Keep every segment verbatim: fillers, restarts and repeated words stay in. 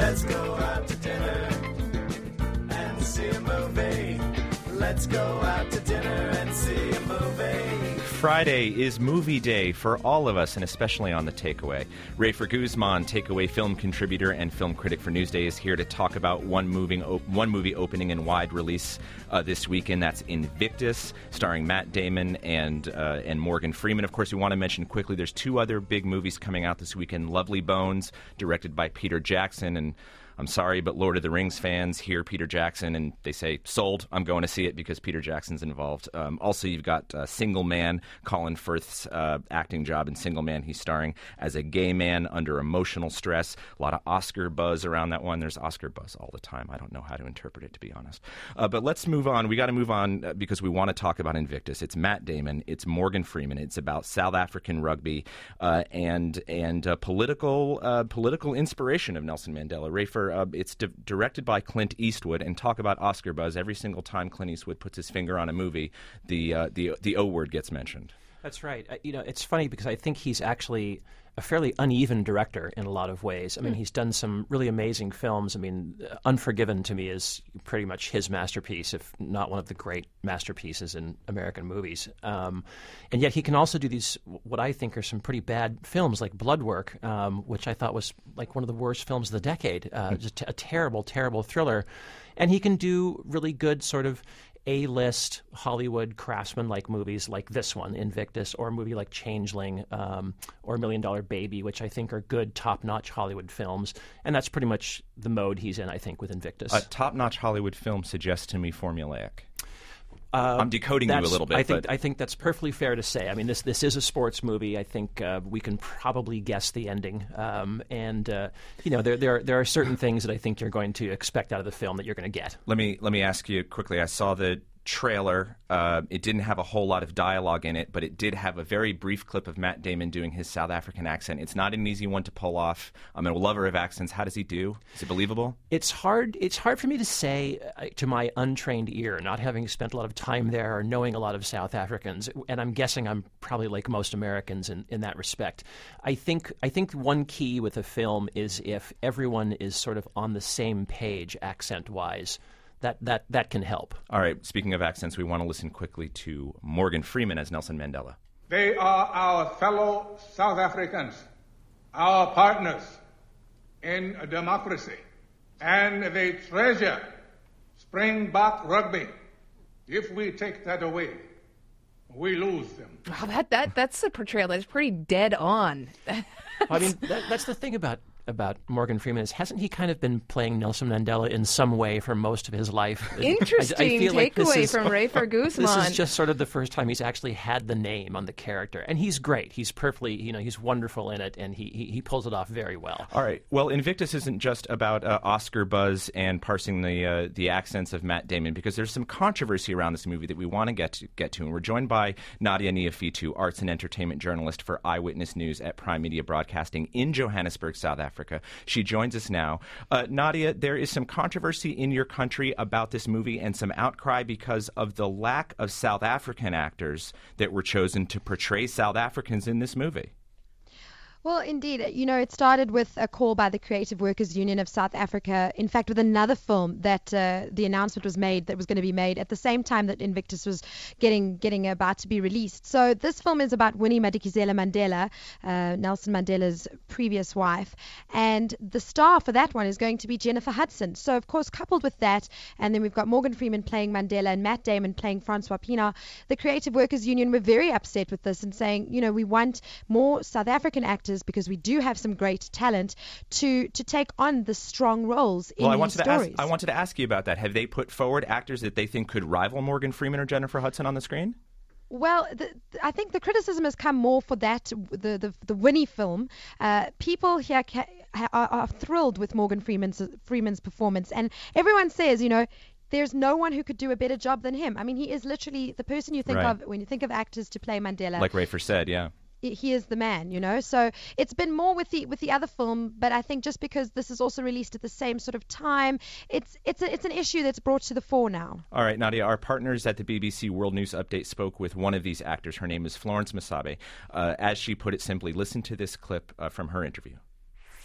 Let's go out to dinner and see a movie. Let's go out to dinner and see a movie. Friday is movie day for all of us, and especially on The Takeaway. Rafer Guzman, Takeaway film contributor and film critic for Newsday, is here to talk about one, moving op- one movie opening in wide release uh, this weekend. That's Invictus, starring Matt Damon and uh, and Morgan Freeman. Of course, we want to mention quickly there's two other big movies coming out this weekend. Lovely Bones, directed by Peter Jackson, and I'm sorry, but Lord of the Rings fans hear Peter Jackson and they say, sold, I'm going to see it because Peter Jackson's involved. Um, also, you've got uh, Single Man, Colin Firth's uh, acting job in Single Man. He's starring as a gay man under emotional stress. A lot of Oscar buzz around that one. There's Oscar buzz all the time. I don't know how to interpret it, to be honest. Uh, but let's move on. We got to move on uh, because we want to talk about Invictus. It's Matt Damon. It's Morgan Freeman. It's about South African rugby uh, and and uh, political uh, political inspiration of Nelson Mandela. Rafer, Uh, it's di- directed by Clint Eastwood, and talk about Oscar buzz. Every single time Clint Eastwood puts his finger on a movie, the uh, the the O word gets mentioned. That's right. Uh, you know, it's funny because I think he's actually a fairly uneven director in a lot of ways. I mean, mm. he's done some really amazing films. I mean, uh, Unforgiven to me is pretty much his masterpiece, if not one of the great masterpieces in American movies. Um, and yet he can also do these, what I think are some pretty bad films, like Bloodwork, um, which I thought was like one of the worst films of the decade. Uh, mm. Just a terrible, terrible thriller. And he can do really good sort of A-list Hollywood craftsman-like movies like this one, Invictus, or a movie like Changeling um, or Million Dollar Baby, which I think are good, top-notch Hollywood films. And that's pretty much the mode he's in, I think, with Invictus. A top-notch Hollywood film suggests to me formulaic. Uh, I'm decoding you a little bit. I think but... I think that's perfectly fair to say. I mean, this this is a sports movie. I think uh, we can probably guess the ending. Um, and uh, you know, there there are, there are certain things that I think you're going to expect out of the film that you're going to get. Let me let me ask you quickly. I saw the trailer. Uh, it didn't have a whole lot of dialogue in it, but it did have a very brief clip of Matt Damon doing his South African accent. It's not an easy one to pull off. I'm a lover of accents. How does he do? Is it believable? It's hard. It's hard for me to say uh, to my untrained ear, not having spent a lot of time there or knowing a lot of South Africans. And I'm guessing I'm probably like most Americans in, in that respect. I think I think one key with a film is if everyone is sort of on the same page accent-wise. That, that that can help. All right. Speaking of accents, we want to listen quickly to Morgan Freeman as Nelson Mandela. They are our fellow South Africans, our partners in democracy, and they treasure Springbok rugby. If we take that away, we lose them. Wow, that, that, that's a portrayal that's pretty dead on. I mean, that, that's the thing about about Morgan Freeman is hasn't he kind of been playing Nelson Mandela in some way for most of his life? Interesting I, I feel like takeaway from Rafer Guzman. This is just sort of the first time he's actually had the name on the character, and he's great. He's perfectly, you know, he's wonderful in it, and he he, he pulls it off very well. All right. Well, Invictus isn't just about uh, Oscar buzz and parsing the uh, the accents of Matt Damon, because there's some controversy around this movie that we want to get to, get to, and we're joined by Nadia Niafitu, arts and entertainment journalist for Eyewitness News at Prime Media Broadcasting in Johannesburg, South Africa. She joins us now. Uh, Nadia, there is some controversy in your country about this movie and some outcry because of the lack of South African actors that were chosen to portray South Africans in this movie. Well, indeed. You know, it started with a call by the Creative Workers Union of South Africa, in fact, with another film that uh, the announcement was made that was going to be made at the same time that Invictus was getting getting about to be released. So this film is about Winnie Madikizela Mandela, uh, Nelson Mandela's previous wife, and the star for that one is going to be Jennifer Hudson. So, of course, coupled with that, and then we've got Morgan Freeman playing Mandela and Matt Damon playing Francois Pienaar, the Creative Workers Union were very upset with this and saying, you know, we want more South African actors because we do have some great talent to to take on the strong roles in well, I these wanted stories. To ask, I wanted to ask you about that. Have they put forward actors that they think could rival Morgan Freeman or Jennifer Hudson on the screen? Well, the, I think the criticism has come more for that, the the, the Winnie film. Uh, people here ca- are, are thrilled with Morgan Freeman's Freeman's performance, and everyone says, you know, there's no one who could do a better job than him. I mean, he is literally the person you think right. of when you think of actors to play Mandela. Like Rafer said, yeah. He is the man, you know. So it's been more with the with the other film, but I think just because this is also released at the same sort of time, it's it's a, it's an issue that's brought to the fore now. All right, Nadia, our partners at the B B C World News Update spoke with one of these actors. Her name is Florence Masabe. Uh, as she put it simply, listen to this clip uh, from her interview.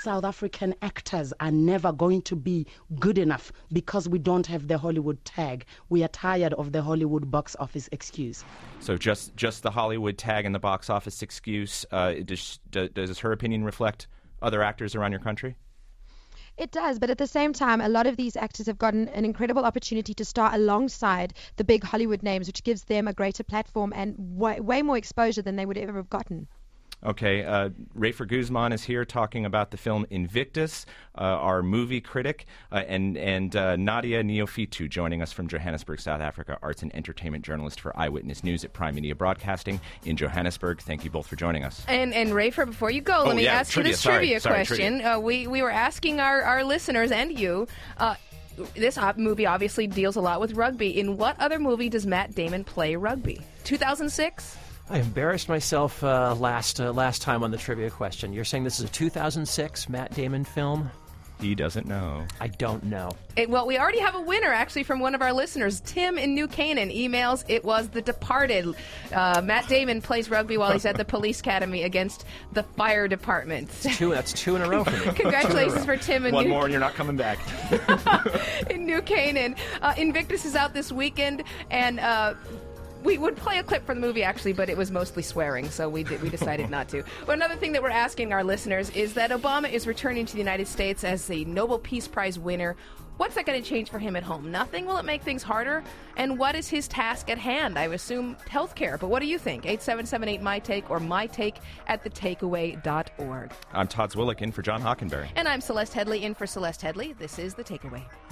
South African actors are never going to be good enough because we don't have the Hollywood tag. We are tired of the Hollywood box office excuse. So just just the Hollywood tag and the box office excuse, uh, does, does her opinion reflect other actors around your country? It does, but at the same time, a lot of these actors have gotten an incredible opportunity to star alongside the big Hollywood names, which gives them a greater platform and way, way more exposure than they would ever have gotten. Okay, uh, Rafer Guzman is here talking about the film Invictus, uh, our movie critic, uh, and and uh, Nadia Neofitu joining us from Johannesburg, South Africa, arts and entertainment journalist for Eyewitness News at Prime Media Broadcasting in Johannesburg. Thank you both for joining us. And and Rafer, before you go, Oh, let me yeah, ask trivia, you this sorry, trivia sorry, question. trivia. Uh, we we were asking our, our listeners and you. Uh, this op- movie obviously deals a lot with rugby. In what other movie does Matt Damon play rugby? two thousand six? I embarrassed myself uh, last uh, last time on the trivia question. You're saying this is a two thousand six Matt Damon film? He doesn't know. I don't know. It, well, we already have a winner, actually, from one of our listeners. Tim in New Canaan emails, it was The Departed. Uh, Matt Damon plays rugby while he's at the police academy against the fire department. Two, that's two in a row for me. Congratulations for Tim in One New more and you're not coming back. in New Canaan. Uh, Invictus is out this weekend, and uh, we would play a clip from the movie, actually, but it was mostly swearing, so we did, we decided not to. But another thing that we're asking our listeners is that Obama is returning to the United States as a Nobel Peace Prize winner. What's that going to change for him at home? Nothing? Will it make things harder? And what is his task at hand? I assume healthcare, but what do you think? eight seven seven eight my take or my take at the takeaway dot org. I'm Todd Zwillick in for John Hockenberry. And I'm Celeste Headley in for Celeste Headley. This is The Takeaway.